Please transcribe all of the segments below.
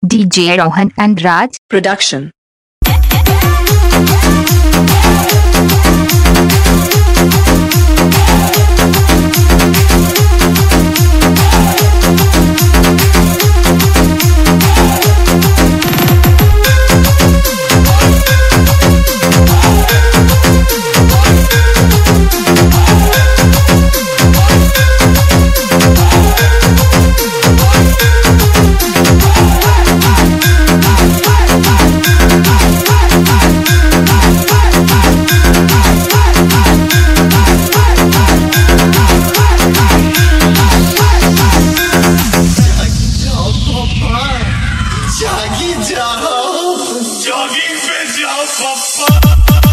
DJ Rohan and Raj Production. Jogging पे जाओ पप्पा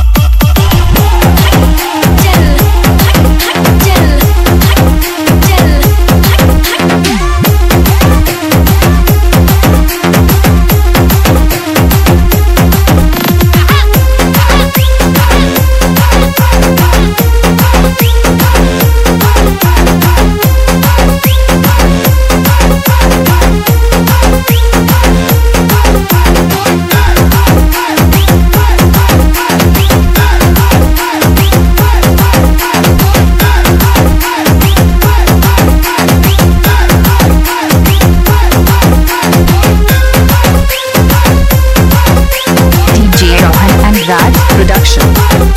Raj Production.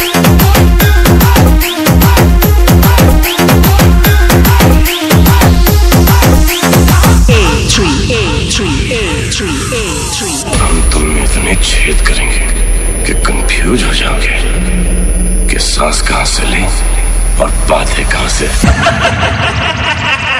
हम तुम में इतने छेद करेंगे कि कंफ्यूज हो जाओगे कि सांस कहां से लें और बातें कहां से